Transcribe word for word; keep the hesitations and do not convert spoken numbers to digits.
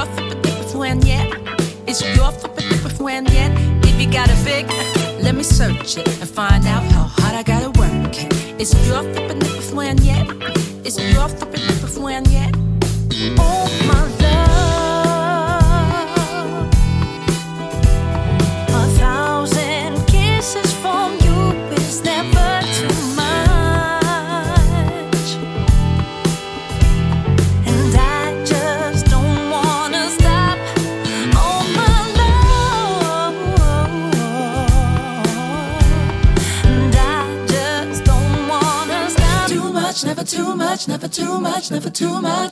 your friend yet? Is your friend yet? If you got a big, let me search it and find out how hard I gotta work it. Is your friend yet? Is your friend yet? Oh my love, a thousand kisses from you is never too much, and I just don't wanna stop. Oh my love, and I just don't wanna stop. Too much, never too much, never too much, never too much.